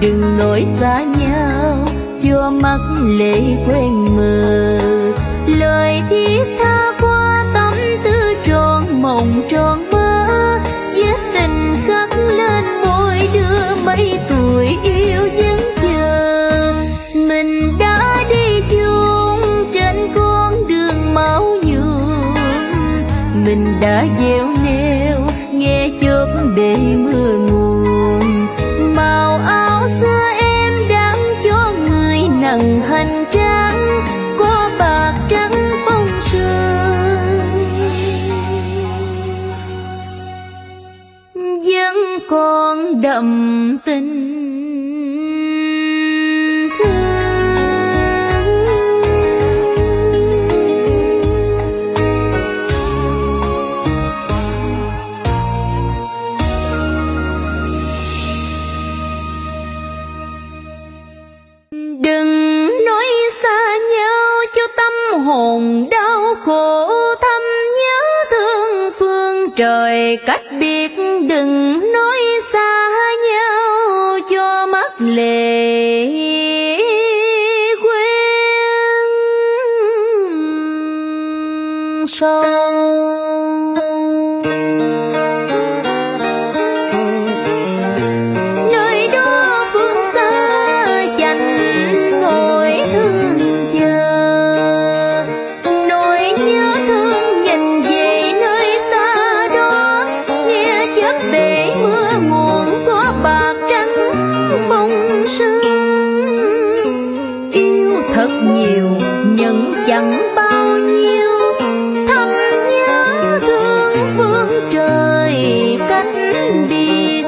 đừng nói xa nhau cho mắt lệ quen mờ. Lời thiết tha qua tâm tư tròn mộng tròn mơ, vết tình khắc lên môi đưa mấy tuổi yêu vẫn chờ. Mình đã đi chung trên con đường máu nhuộm, mình đã gieo neo nghe chớp bể mưa nguồn. Màu áo xưa em đang cho người nặng hành trang, có bạc trắng phong sương vẫn còn đậm tình thương. Đừng nói xa nhau cho tâm hồn đau khổ, thầm nhớ thương phương trời cách biệt. Đừng nói xa nhau cho mắt lệ quen sâu. Nơi đó phương xa dành ngồi thương chờ, nỗi nhớ thương nhìn về nơi xa đó, nghe chớp bể mưa nguồn có bạc trắng phong sương. Yêu thật nhiều nhưng chẳng bao nhiêu, thầm nhớ thương phương trời cách biệt.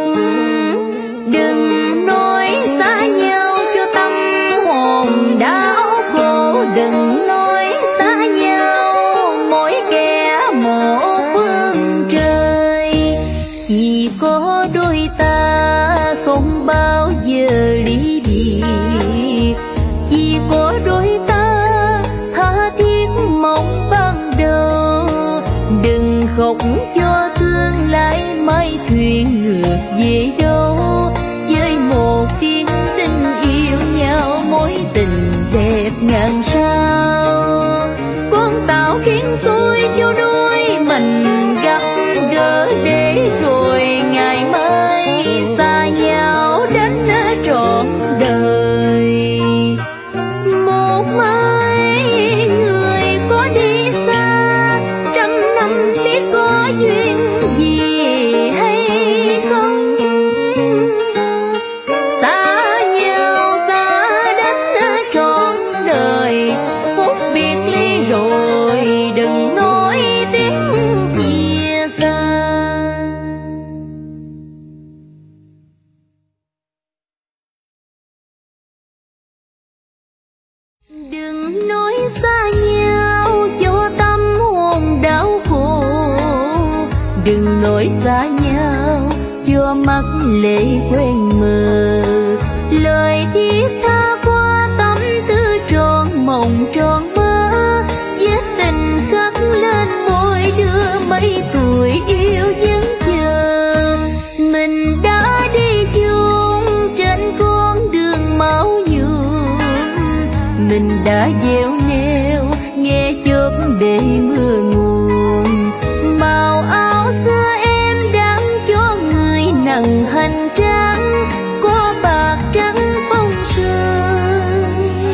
Đừng nói xa nhau cho tâm hồn đau khổ, đừng nói xa nhau mỗi kẻ một phương trời. Chỉ có đôi ta không bao giờ ly biệt, chỉ có đôi ta tha thiết mong ban đầu. Đừng khóc cho tương lai mai thuyền ngược về đâu, với một tiếng tình yêu nhau mối tình đẹp ngàn sao. Con tàu khiến xuôi cho đôi mình gặp gỡ, để rồi ngày mai xa nhau đến trọn đời. Một mai người có đi xa, trăm năm biết có duyên gì hay không. Xa nhau xa đến trọn đời, phút biệt ly rồi đừng nói tiếng chia xa. Đừng nói xa nhau cho tâm hồn đau khổ, đừng nói xa nhau cho mắt lệ quen mờ. Lời thiết tha qua tâm tư tròn mộng tròn mơ, vết tình khắc lên môi đưa mấy tuổi yêu vẫn chờ. Mình đã đi chung trên con đường máu nhuộm, mình đã gieo neo nghe chớp bể mưa nguồn. Màu áo xưa em đang cho người nặng hành trang, có bạc trắng phong sương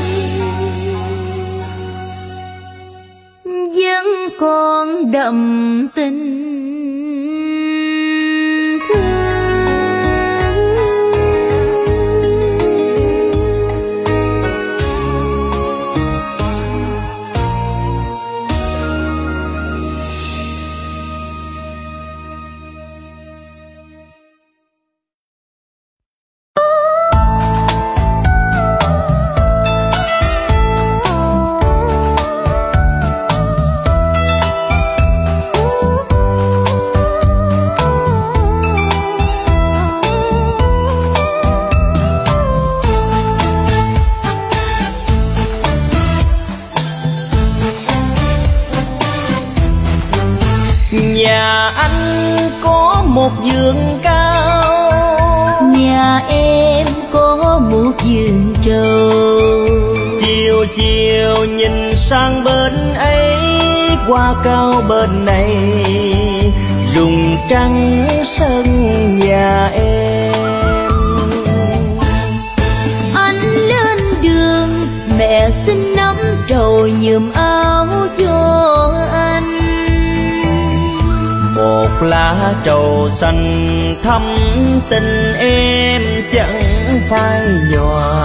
vẫn còn đậm tình thương. Nhà anh có một vườn cao, nhà em có vườn trầu. Chiều chiều nhìn sang bên ấy, qua cao bên này, rụng trăng sân nhà em. Anh lên đường, mẹ xin nắm trầu nhuộm áo cho anh. Một lá trầu xanh thắm tình em chẳng phai nhòa.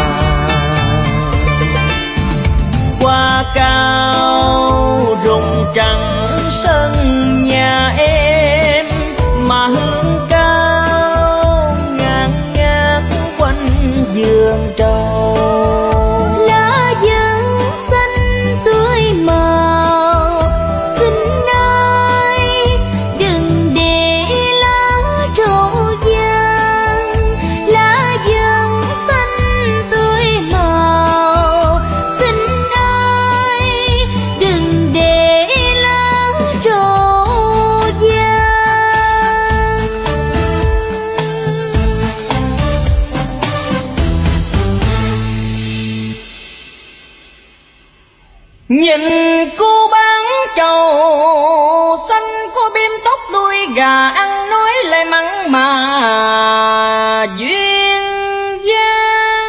Qua cao rụng trăng sân nhà em, mà hương cao ngàn ngát quanh vườn trầu. Lá vàng xanh tươi màu, xin ai đừng để lá trầu vàng. Lá vàng xanh tươi màu, xin ai đừng để lá trầu vàng. Nhìn cô bán trầu xanh, cô bím tóc đuôi gà, ăn nói lại mặn mà duyên dáng.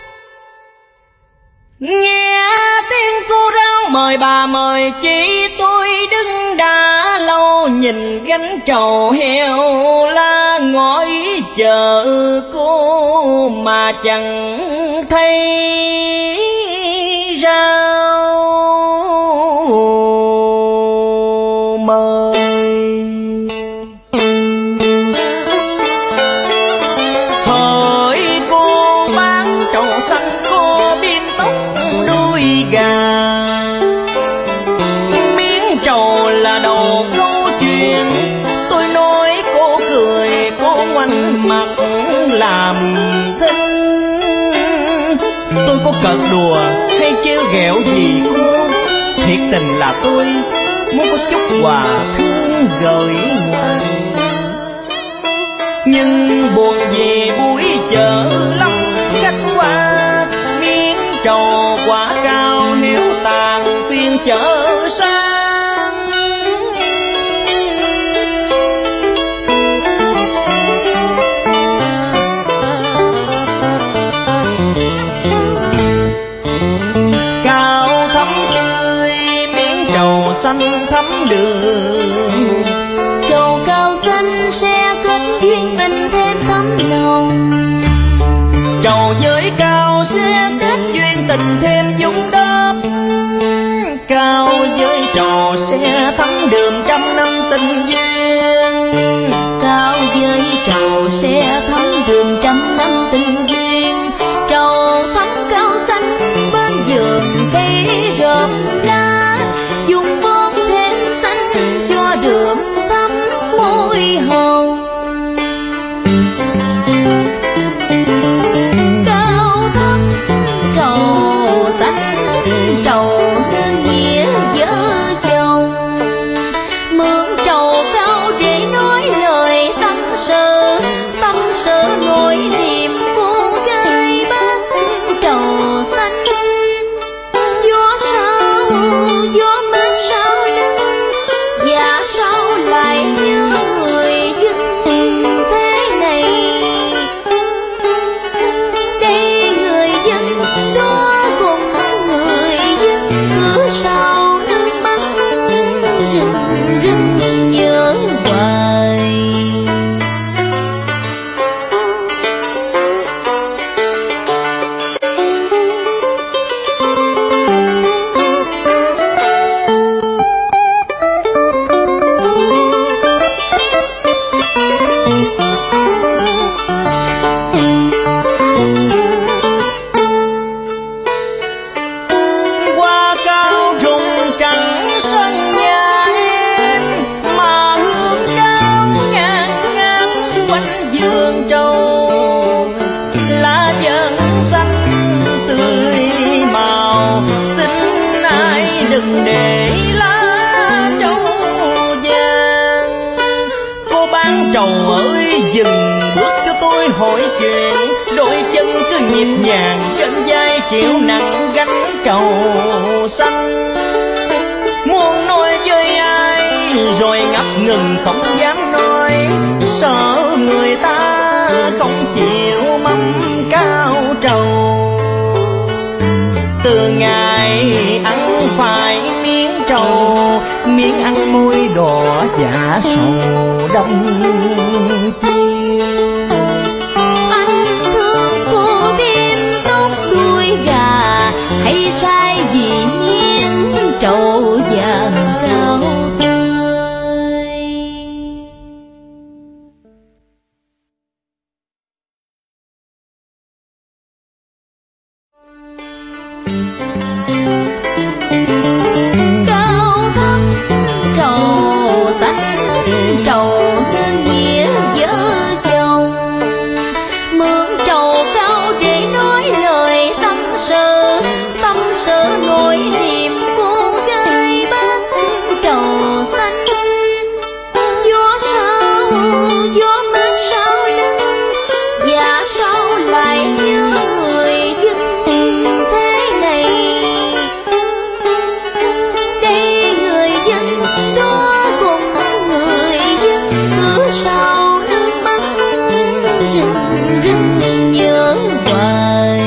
Nghe tiếng cô rao mời bà mời chị, tôi đứng đã lâu nhìn gánh trầu heo la, ngồi chờ cô mà chẳng thấy rau mời. Hỡi cô bán trầu xanh, cô bím tóc đuôi gà, miếng trầu là đầu câu chuyện. Tôi nói cô cười, cô ngoảnh mặt làm thinh. Tôi có cợt đùa hay trêu ghẹo gì cô? Thiệt tình là tôi muốn có chút quà thương gửi ngoài. Nhưng buồn vì buổi chợ lắm khách qua, miếng trầu quả cao héo tàn phiên chợ sang. Cao thắm tươi, miếng trầu xanh thắm đường. Trầu cao xanh sẽ kết duyên tình thêm thắm nồng. Trầu với cao sẽ kết duyên tình thêm dung đắp. Cao với trầu sẽ thắm đường trăm năm tình duyên. Cao với trầu sẽ thắm đường trăm năm tình duyên. Trầu thắm cao xanh bên vườn cây rộm lá, dùng bông thêm xanh cho đượm thắm môi hồng. Cao thắm trầu xanh, trầu nên nghĩa vợ chồng. Mượn trầu cao để nói lời tâm sự nỗi niềm cô gái bán trầu xanh. Gió sao, gió mát sao lưng, và sao lại nhớ người dân thế này. Đây người dân đó cùng người dân, cửa sau nước mắt rưng rưng nhớ hoài. Qua cao rụng trăng sân nhà em, mà hương cao ngàn ngát quanh vườn trầu. Lá vàng xanh tươi màu, xin ai đừng để lá trầu vàng. Cô bán trầu ơi dừng bước cho tôi hỏi chuyện, đôi chân cứ nhịp nhàng, trên vai triệu nặng gánh trầu xanh. Muốn nói với ai rồi ngập ngừng không dám nói, sợ người ta không chịu mâm cao trầu. Từ ngày ăn phải miếng trầu, miếng ăn môi đỏ dạ sầu đông chiêu. Anh thương cô biếm tóc đuôi gà, hay sai vì miếng trầu vàng cao tươi. Cao thấp trầu xanh, trầu nên nghĩa vợ chồng. Mượn trầu cao để nói lời tâm sự nỗi niềm cô gái bên trầu xanh. Gió sao gió mát sao lưng, và sao lại nhớ người dân thế này. Đây người dân đó cùng người dân, cứ sao nước mắt rưng rưng nhớ hoài.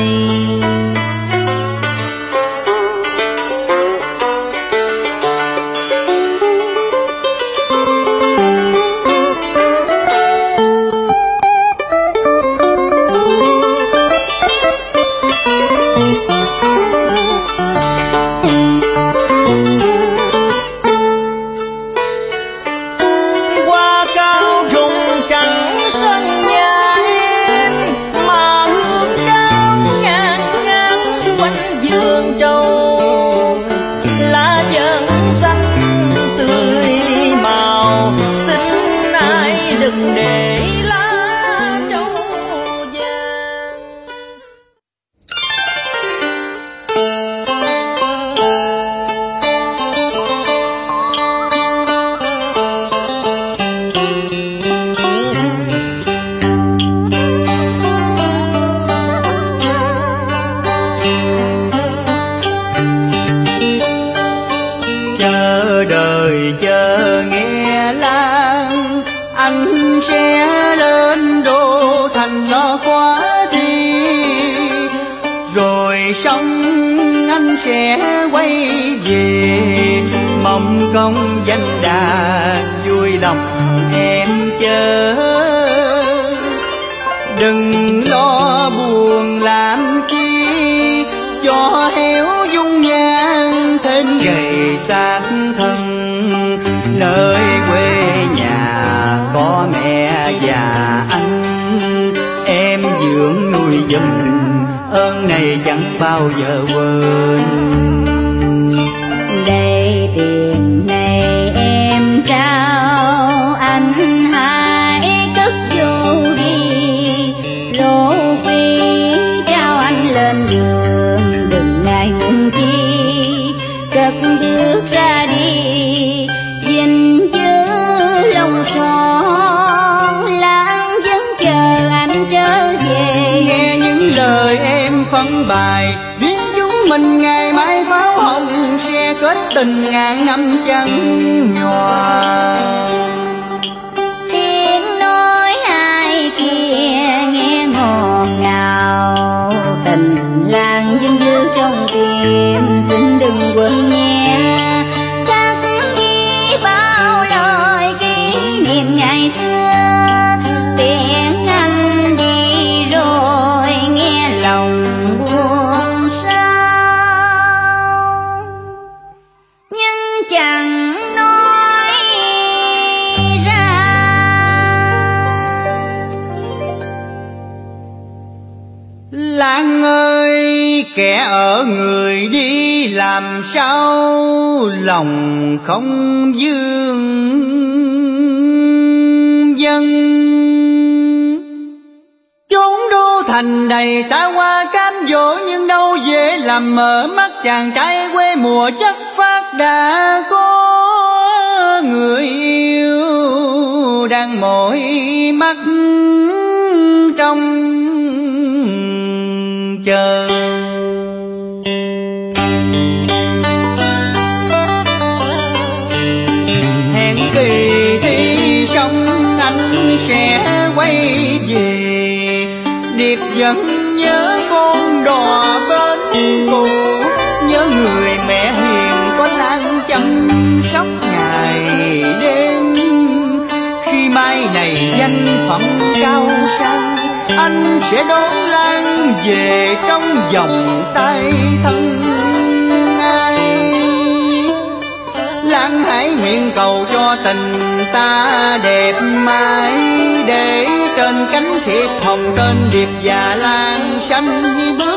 Hoa cao rụng trắng sân nhà em, mà hương cao ngàn ngàn quanh vườn trầu. Lá vàng xanh tươi màu, xin ai đừng để lá trầu vàng. Chờ đời chờ nghe lan, anh sẽ lên đô thành lo quá thi. Rồi xong anh sẽ quay về, mong công danh đà vui lòng em chớ. Đừng lo buồn làm chi, cho héo dung nhan thêm gầy xác thân. Nơi quê nhà có mẹ và anh, em dưỡng nuôi giùm, ơn này chẳng bao giờ quên. Đây tiền này em trao anh, hãy cất vô đi. Lô phi trao anh lên đường, đừng ngại ngùng chi, cất bước ra đi. Gìn giữ lòng son, lãng vẫn chờ anh trở về. Nghe những lời em phân bài, biết chúng mình ngày mai pháo hồng sẽ kết tình ngàn năm chẳng nhòa. Tiếng nói ai kia nghe ngọt ngào, tình làng dân dư trong tim, xin đừng quên nghe. Khắc ghi bao lời kỷ niệm ngày xưa, tiễn anh đi rồi nghe lòng buồn sao. Nhưng chẳng nói ra. Lan ơi, kẻ ở người đi làm sao lòng không vương dân. Chốn đô thành đầy xa hoa cam dỗ, nhưng đâu dễ làm mở mắt chàng trai quê mùa chất phát đã có người yêu đang mỏi mắt trong chờ. Hẹn kỳ thi xong anh sẽ quay về, Điệp vẫn nhớ con đò bên cũ, nhớ người mẹ hiền có Lan chăm sóc ngày đêm. Khi mai này danh phận cao sang, anh sẽ đón Lan về trong vòng tay thân ai. Lan hãy nguyện cầu cho tình ta đẹp mãi, để trên cánh thiệp hồng tên Điệp và Lan xanh bước.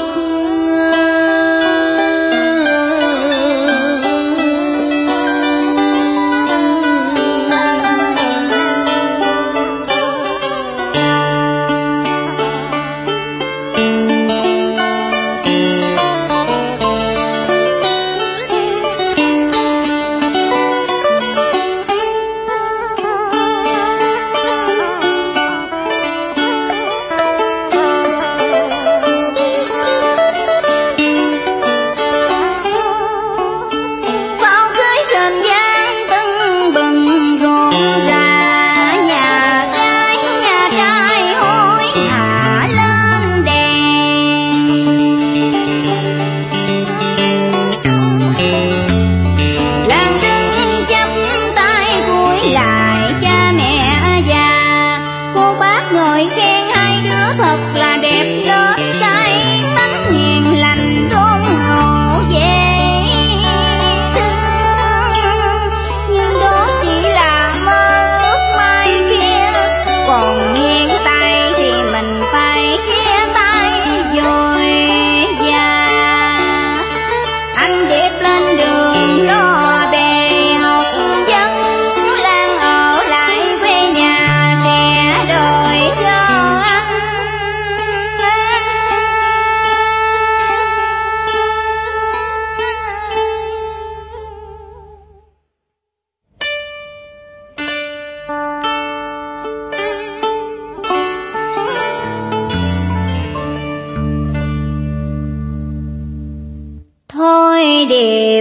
Điệp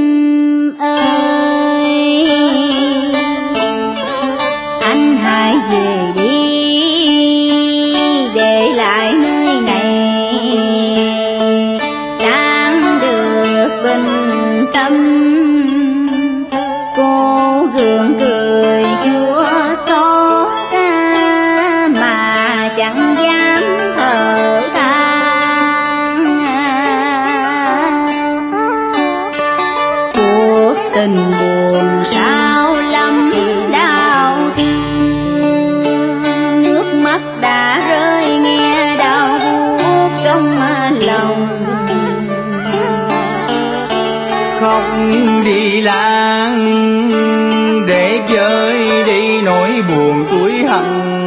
ơi, anh hãy về đi, để lại nơi này đang được bình tâm. Cô gượng cười chúa xót mà chẳng dám thở than. Cuộc tình buồn sao lắm đau thương, nước mắt đã rơi nghe đau buốt trong lòng. Khóc đi Lan để vơi đi nỗi buồn tuổi hận,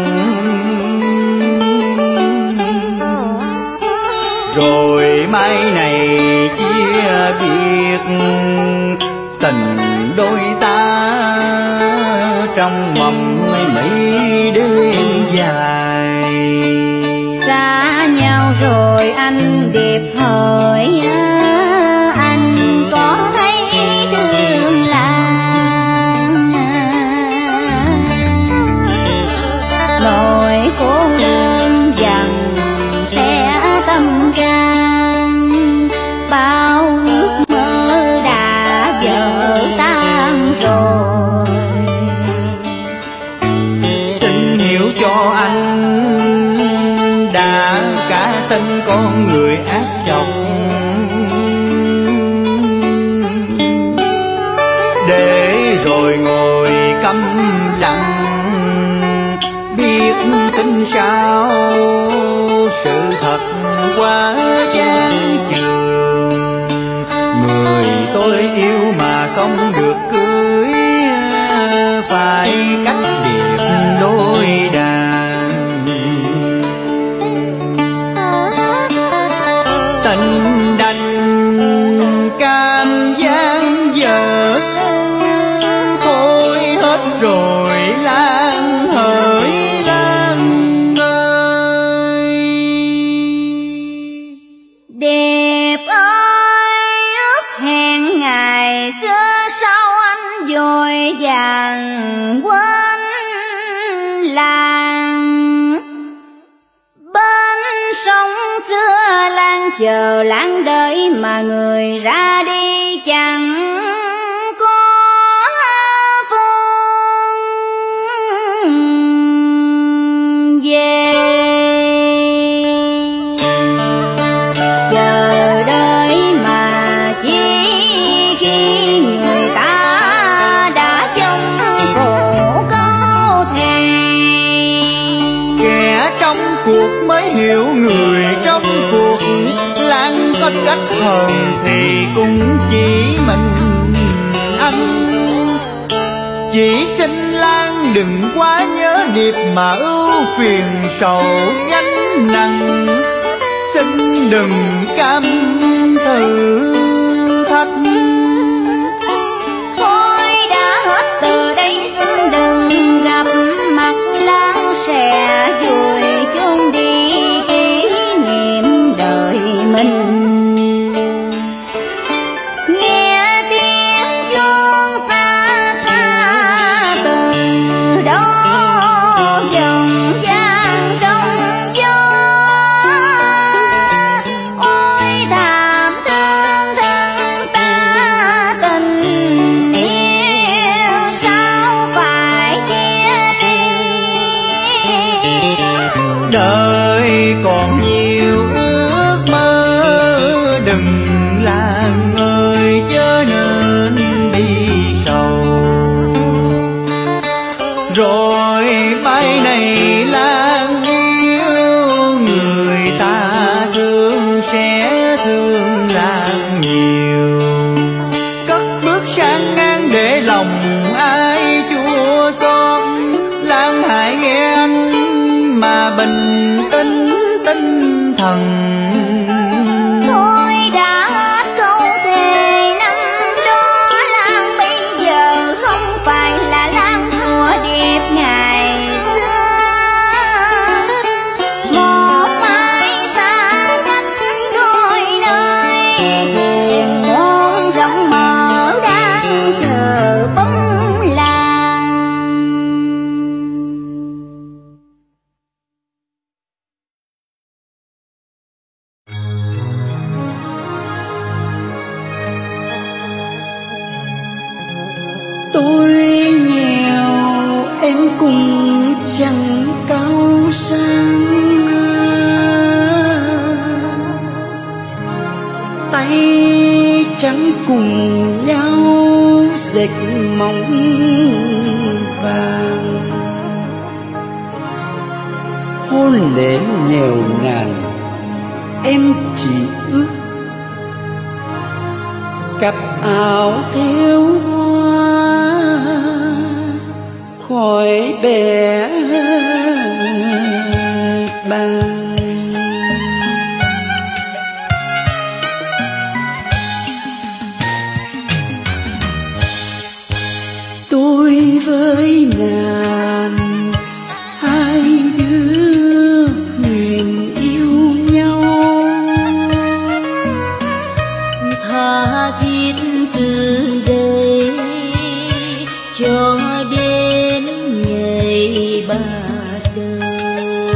rồi mai này chia biệt tình đôi ta trong mộng mấy đêm dài. Xa nhau rồi anh Điệp hỡi, anh có thấy thương Lan? Nỗi cô đơn dần sẽ tâm can, bao ước mơ đã vỡ tan rồi. Xin hiểu cho anh đã cả tên con người ác độc, để rồi ngồi câm lặng biết tin sao sự thật quá chán chường. Người tôi yêu mà không được cưới, phải cách biệt đôi đàn. Điệp ơi, ước hẹn ngày xưa sao anh vội vàng quên làng. Bên sông xưa Lan chờ Lan đợi mà người ra đi chẳng có phương về. Chờ đợi mà chỉ khi người ta đã trong khổ câu thề. Kẻ trong cuộc mới hiểu người trong cuộc, Lan có cách hờn thì cũng chỉ mình anh. Chỉ xin Lan đừng quá nhớ Điệp mà ưu phiền sầu gánh nặng. Xin đừng cam thử thách. Thôi đã hết từ đây xin đừng gặp mặt, Lan sẽ vui chôn đi kỷ niệm đời mình. Nghe tiếng chuông xa xa từ đó dòng vang trong gió. Ôi thảm thương thân ta tình yêu sao phải chia ly. Đời còn nhiều ước mơ, đừng Lan ơi chớ nên bi sầu. Rồi mai này Lan yêu người ta thương sẽ thương Lan nhiều. Cất bước sang ngang để lòng ai chua xót, Lan hãy nghe anh mà bình tĩnh tinh thần. Thôi đã hết câu thề năm đó, Lan bây giờ không phải là Lan của Điệp ngày xưa. Một mai xa cách đôi nơi, thuyền muôn rộng mở đang chờ bóng Lan. Tôi nghèo em cùng chẳng cao sang, tay trắng cùng nhau dệt mỏng vàng. Hôn lễ nghèo nàn em chỉ ước cặp áo theo hoa khỏi bẻ bàng. Tôi với nàng hai đứa huyền yêu nhau, Tha thiết từ đây cho đến ngày bạc đầu.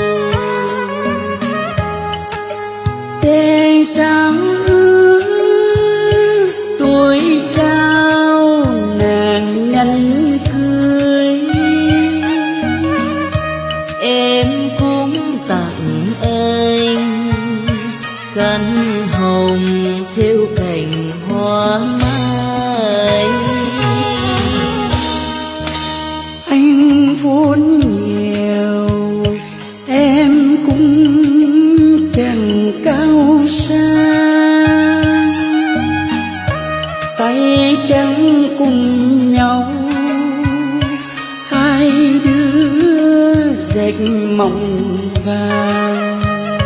Thế sao tôi trao nàng nhắn cưới, Em cũng tặng anh cánh hồng theo cành hoa mai. anh vốn nghèo em cũng chẳng cao sang, tay trắng cùng nhau hai đứa dệt mộng vàng.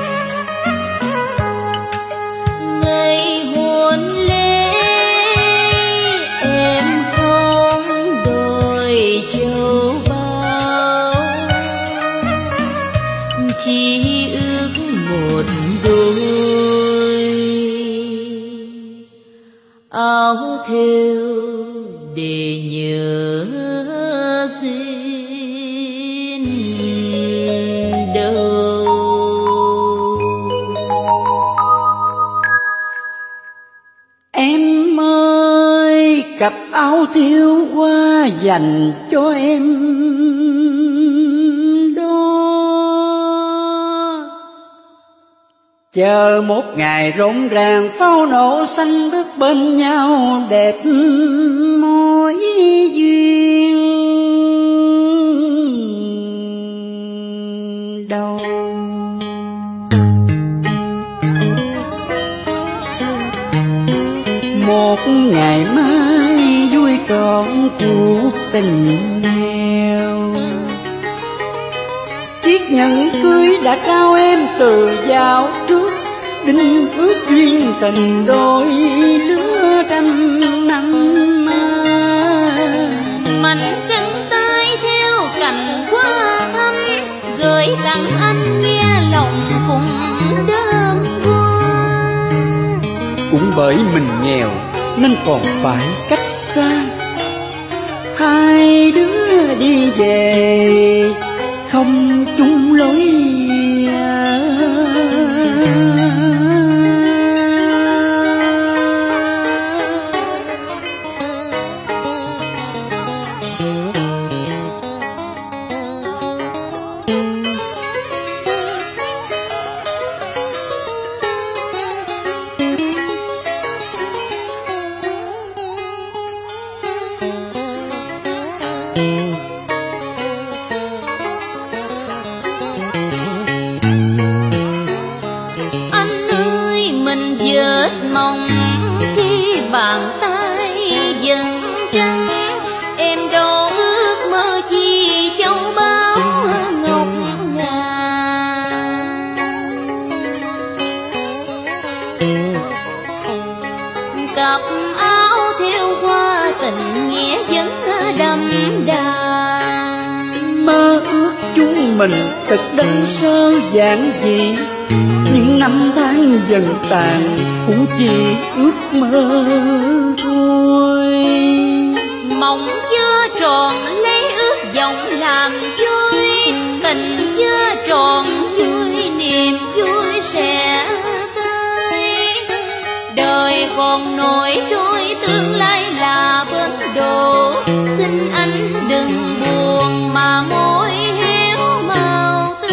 Ngày hôn lễ em không đôi châu báu, chỉ ước một đôi áo thêu để nhớ xin đâu. Em ơi, cặp áo thêu hoa dành cho em đó, chờ một ngày rộn ràng pháo nổ xanh bước bên nhau đẹp mối duyên đâu. Một ngày mai vui còn cuộc tình nghèo, chiếc nhẫn cưới đã trao em từ dạo trước, đinh ước duyên tình đôi lứa trăm năm. Mảnh trăng tay theo cành hoa thắm, gửi tặng anh nghe lòng cùng đơm hoa. Cũng bởi mình nghèo nên còn phải cách xa, hai đứa đi về không chung lối. Vết mong khi bàn tay dần trắng, em đâu ước mơ chi châu báu ngọc ngà. Cặp áo thêu hoa tình nghĩa vẫn đậm đà, mơ ước chúng mình thật đơn sơ giản dị, những năm tháng dần tàn cũng chỉ ước mơ thôi. Mộng chưa tròn lấy ước vọng làm vui, tình chưa tròn vui niềm vui sẽ tới. Đời còn nổi trôi tương lai là bến đỗ, xin anh đừng buồn mà môi héo màu tươi.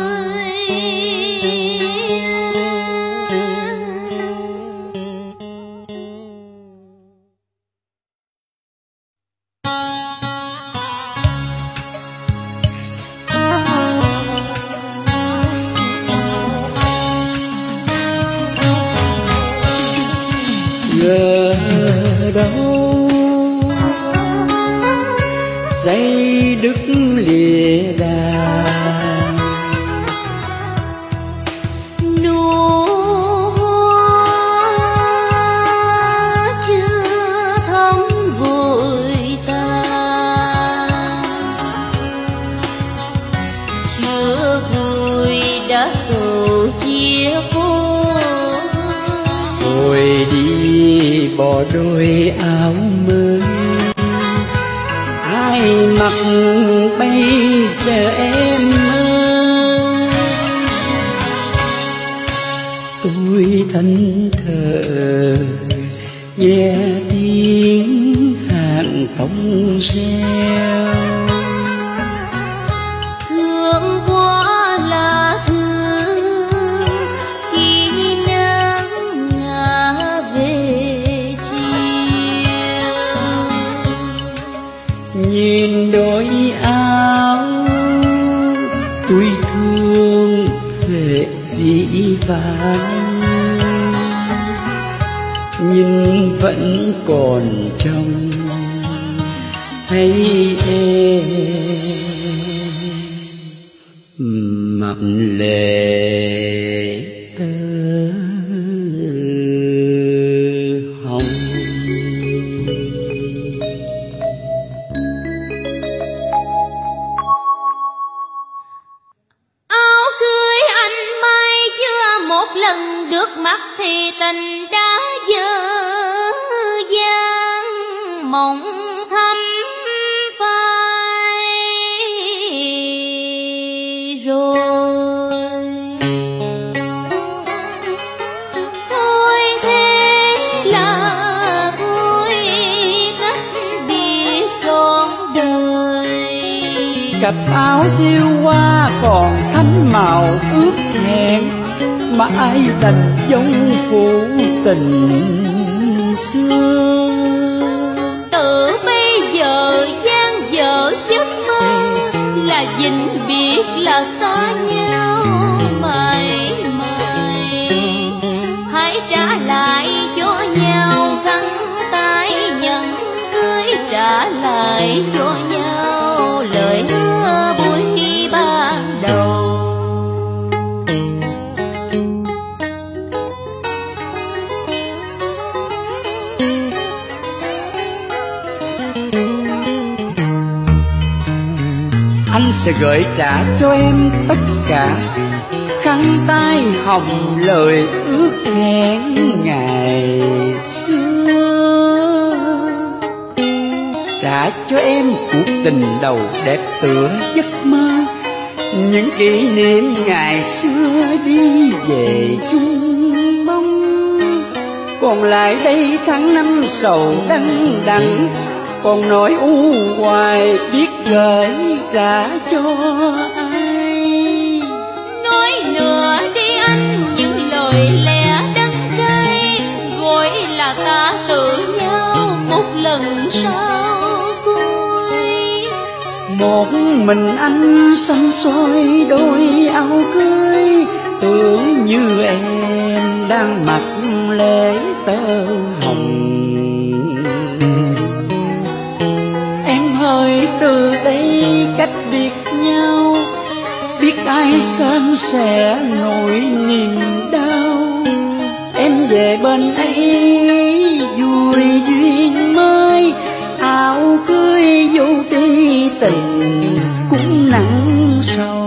Ngờ đâu dây đứt lìa đàn, nụ hoa chưa thắm vội tàn, chưa vui đã sầu chia phôi. rồi đi bỏ đôi áo mới, ai mặc bây giờ em ơi. Tôi thân thờ nghe tiếng hàng thông reo, Thương quá là thương khi nắng ngả về chiều, nhìn đôi áo tôi thương về dĩ vãng, nhưng vẫn còn trong thấy em mặc lệ tơ hồng. áo cưới anh may chưa một lần được mặc thì tình đã dở cặp áo thiêu hoa còn thắm màu ước hẹn, mà ai đành giống phụ tình xưa. Từ bây giờ gian dở giấc mơ, là vĩnh biệt là xa nhau mãi mãi. Hãy trả lại cho nhau khăn tay nhận cưới, trả lại cho nhau lời hứa buổi ban đầu. Anh sẽ gửi trả cho em tất cả, khăn tay hồng lời ước hẹn ngày xưa. Trả cho em cuộc tình đầu đẹp tựa giấc mơ, những kỷ niệm ngày xưa đi về chung bóng. Còn lại đây tháng năm sầu đắng đắng, còn nỗi u hoài biết gửi trả cho ai. Nói nữa đi anh những lời lẽ đắng cay, gọi là ta tự nhau một lần sau cuối. Một mình anh xăm xôi đôi áo cưới, tưởng như em đang mặc lễ tơ hồng. Hơi từ đây cách biệt nhau, biết ai sớm sẽ nỗi niềm đau. Em về bên ấy vui duyên mới, áo cưới vô tri tình cũng nặng sầu.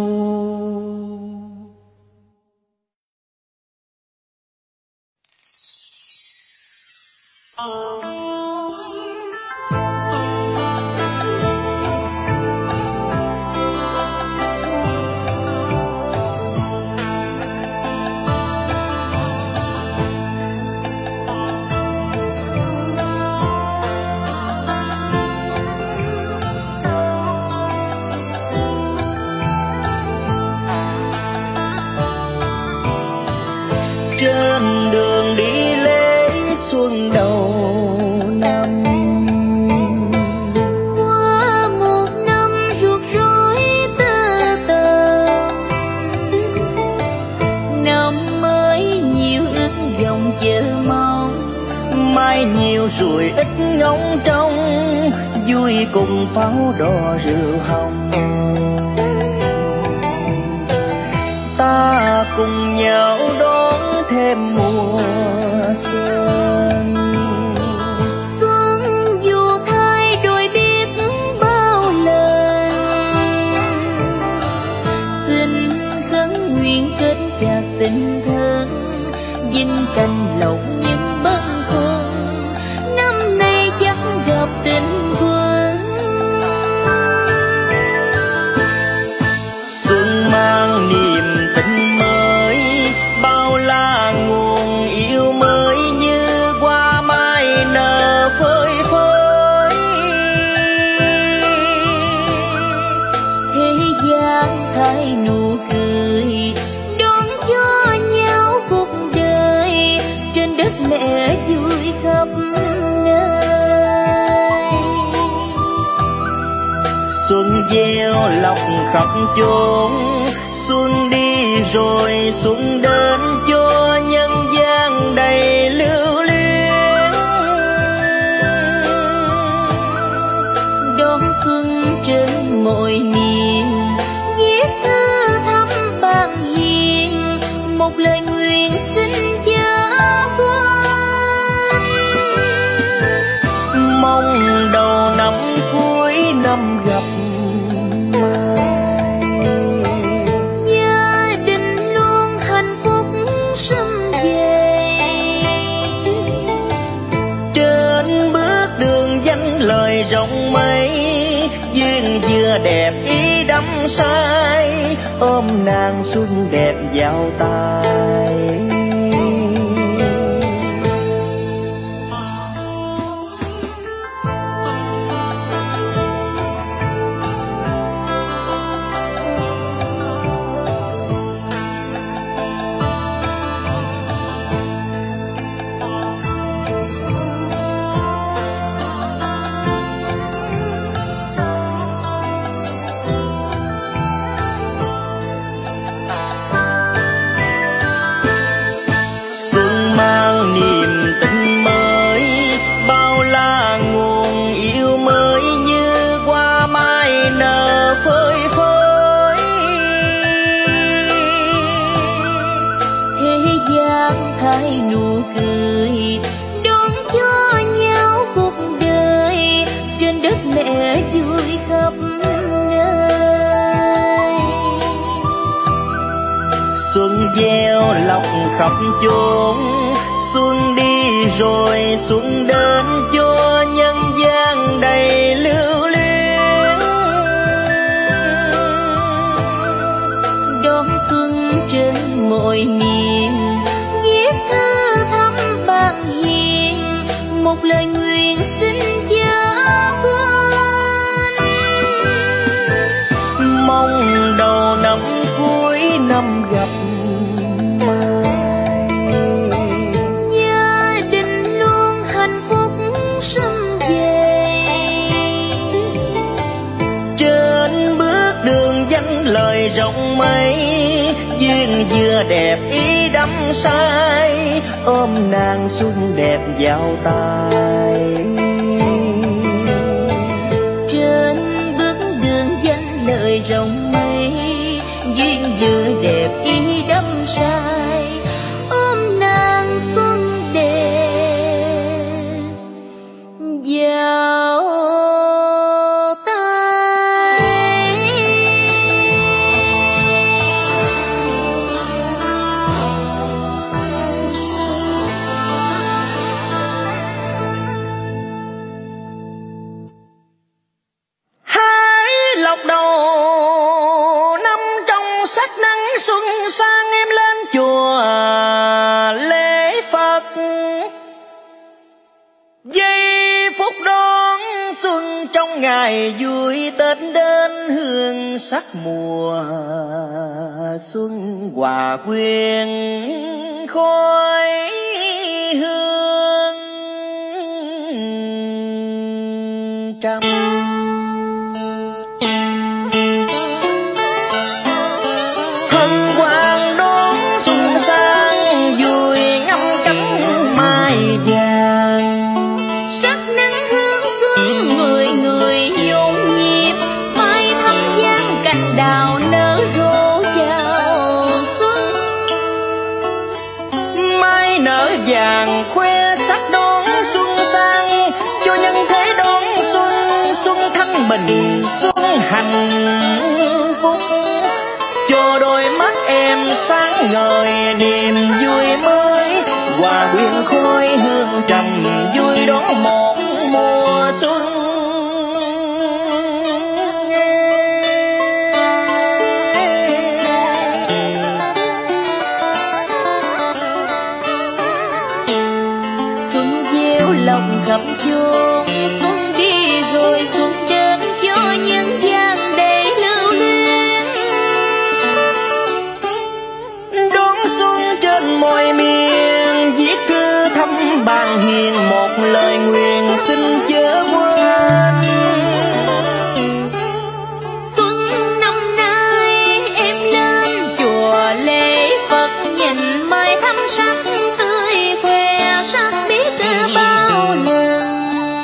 Trên đường đi lễ xuân đầu năm, qua một năm ruột rối tơ tầm, năm mới nhiều ước vọng chờ mong, mai nhiều rồi ít ngóng trông, vui cùng pháo đỏ rượu hồng. Ta cùng nhau đón thêm mùa xuân. xuân dù thay đổi biết bao lần, xin khấn nguyện kết chặt tình thân, vinh canh lộng những bâng khuâng, năm nay chắc gặp tình quân. Xuân mang niềm tin mới, bao la nguồn yêu mới như hoa mai nở phơi phới. Thế gian thay nụ cười, đón cho nhau cuộc đời, trên đất mẹ vui khắp nơi. Xuân gieo lộc khắp chốn, xuân đi rồi xuân đến cho nhân gian đầy lưu luyến. Đón xuân trên mọi miền, viết thư thăm bạn hiền, một lời nguyện xin chớ quên. Mong đầu năm cuối năm gặp mai, Gia đình luôn hạnh phúc sum vầy. trên bước đường danh lời rộng mây, duyên vừa đẹp ý đắm say, ôm nàng xuân đẹp vào tay. thoáng thay nụ cười, đón cho nhau cuộc đời trên đất mẹ vui khắp nơi. Xuân gieo lộc khắp chốn, xuân đi rồi xuân đến cho nhân gian đầy lưu luyến. Đón xuân trên mọi miền, viết thư thăm bạn hiền, một lời nguyện xin cha con. Mong đầu năm cuối năm gặp mai, gia đình luôn hạnh phúc sum vầy. trên bước đường danh lời rộng mây, duyên vừa đẹp ý đắm say, ôm nàng xuân đẹp vào tay. Trên bước đường danh lời rộng mây, duyên vừa đẹp ý đắm say, ôm nàng xuân đẹp vào tay. Hái lộc đầu năm trong sắc nắng xuân sang, em lên chùa lễ Phật. Giây phút đón xuân trong ngày vui, Tết đến hương sắc mùa xuân hòa quyện khói hương trăm. Hân hoan đón xuân sang, vui ngắm cánh mai vàng. Sắc nắng hương xuân người người nhộn nhịp, mai thắm giang cành đào nở rộ chào xuân. Mai nở vàng khoe sắc đón xuân sang, cho nhân thế đón xuân, xuân thanh bình xuân hạnh phúc. Cho đôi mắt em sáng ngời niềm vui mới, hòa quyện khói hương trầm vui đón một mùa xuân. Xuân gieo lòng khắp chốn, xuân đi rồi xuân đến cho nhân gian đầy lưu luyến. Đón xuân trên mọi miền, viết thư thăm bạn hiền, một lời nguyện xin chớ quên. Xuân năm nay em lên chùa lễ Phật, nhìn mai thắm sắc tươi khoe sắc biết bao lần.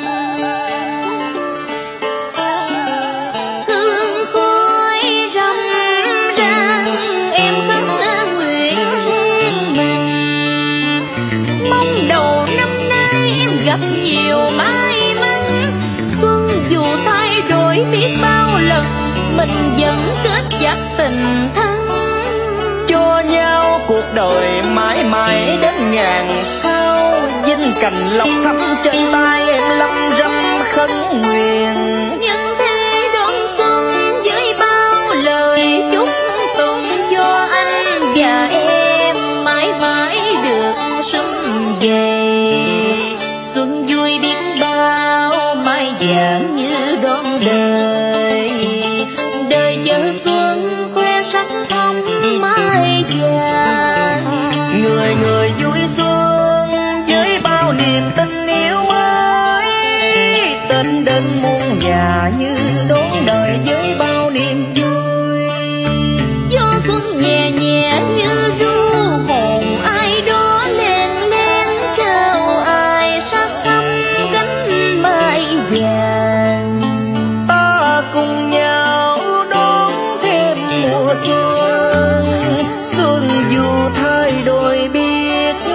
Hương khói râm ran em khấn nguyện riêng mình, mong đầu năm nay em gặp nhiều may mắn. Xuân dù thay đổi biết bao lần, mình vẫn kết chặt tình thân. Cho nhau cuộc đời mãi mãi đến ngàn sao, vinh cành lộc thắm trên tay em lâm râm khấn nguyện. Nhân thế đón xuân với bao lời chúc tụng, cho anh và em mãi mãi được sum vầy. Xuân vui biết bao mai vàng như đón đời, đời chờ xuân khoe sắc thông mai vàng. Người người vui xuân với bao niềm tin yêu mới, tên đến muôn nhà như đón đời với bao niềm vui. Gió xuân nhẹ nhẹ như ru hồn ai đó len len, trao ai sắc thắm cánh mai vàng. Ta cùng nhau đón thêm mùa xuân, xuân dù thay đổi biết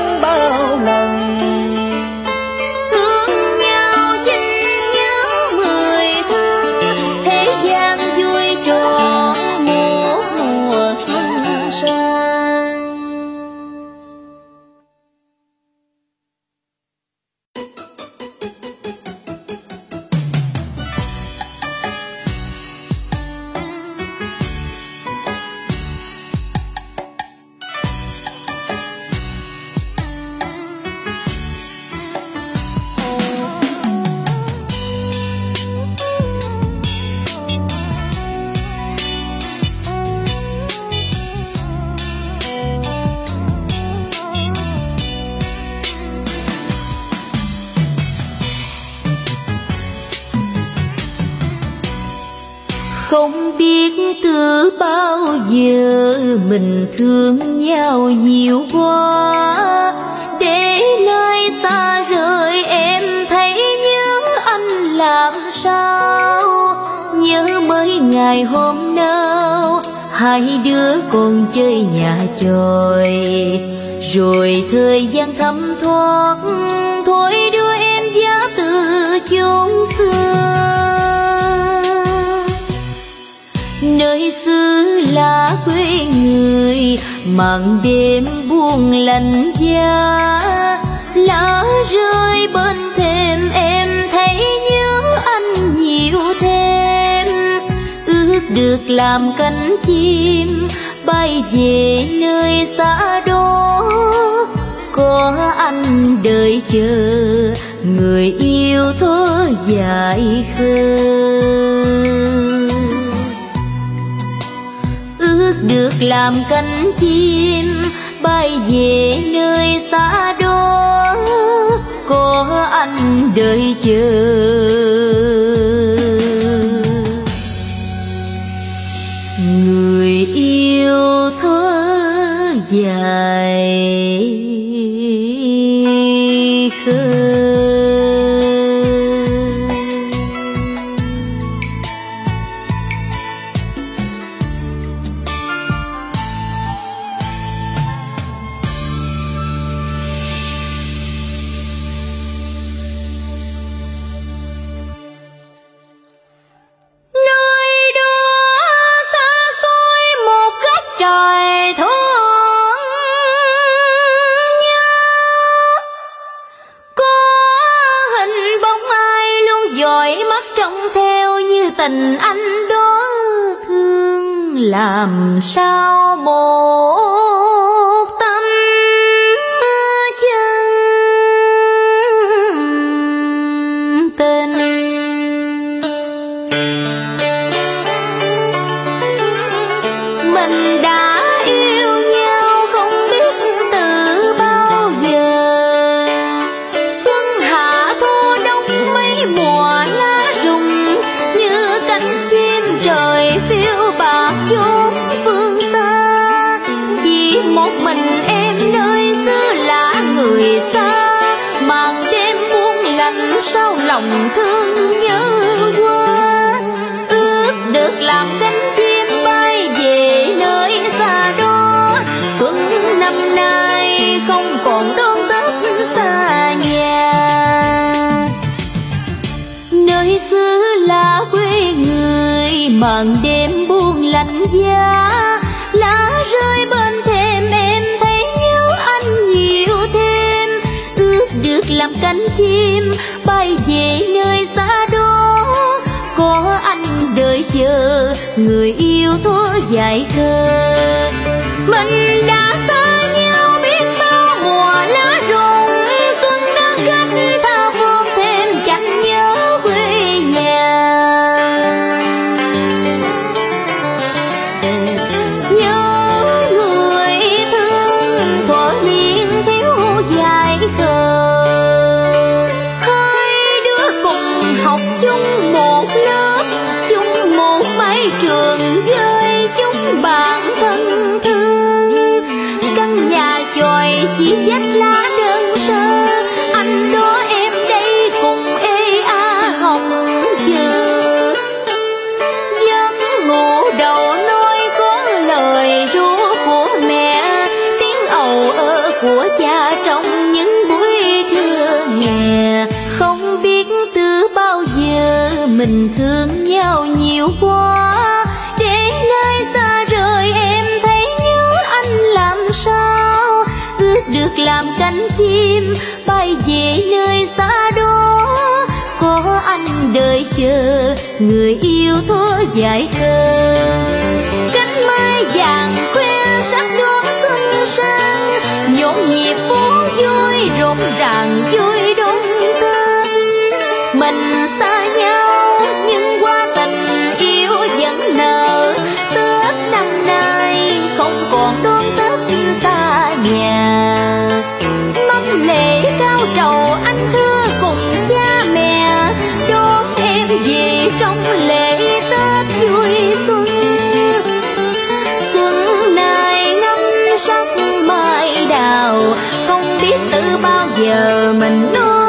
biết từ bao giờ mình thương nhau nhiều quá, để nơi xa rời em thấy nhớ anh làm sao. Nhớ mới ngày hôm nào hai đứa còn chơi nhà chòi, rồi thời gian thấm thoát thôi đưa em giá từ chốn xưa. Nơi xứ là quê người, màn đêm buông lạnh giá, lá rơi bên thềm em thấy nhớ anh nhiều thêm. Ước được làm cánh chim bay về nơi xa đó, có anh đợi chờ người yêu thơ dại khờ. Ước được làm cánh chim bay về nơi xa đó, có anh đợi chờ người yêu thơ dài khờ. Tình anh đó thương làm sao một tâm chân tình. Mình đã yêu nhau không biết từ bao giờ, xuân hạ thu đông mấy mùa lá rụng, cánh chim trời phiêu bạc chốn phương xa. Chỉ một mình em nơi xứ lạ người xa, màn đêm buông lạnh sao lòng thương nhớ qua. Ước được làm cánh chim bay về nơi xa đó, xuân năm nay không còn đón Tết xa nhà. Nơi xứ là quê người, màn đêm buông lạnh giá, lá rơi bên thềm em thấy nhớ anh nhiều thêm. Ước được làm cánh chim bay về nơi xa đó, có anh đợi chờ người yêu thuở dại khờ. Mình đã xa nhau biết bao mùa lá rụng, xuân đã cách tha phương thêm chẳng nhớ quê nhà. Nhớ người thương thuở niên thiếu dại khờ, hai đứa cùng học chung một lớp, chung một mái trường với chúng bạn thân thương. Căn nhà chòi chỉ vách lá đơn sơ, anh đó em đây cùng ê a hồng chờ. Giấc ngủ đầu nói có lời ru của mẹ, tiếng ầu ơ của cha trong những buổi trưa hè. Không biết từ bao giờ mình thương nhau nhiều quá, để nơi xa rời em thấy nhớ anh làm sao. Ước được làm cánh chim bay về nơi xa đó, có anh đợi chờ người yêu thuở dại khờ. Cánh mai vàng khoe sắc đón xuân sang, nhộn nhịp phố vui rộn ràng vui đón Tết. Mình xa nhau nhưng qua tình yêu vẫn nở, Tết năm nay không còn đón Tết xa nhà. Mâm lễ cao trầu anh thưa cùng cha mẹ, đón em về trong lễ Tết vui xuân. bao giờ mình nuôi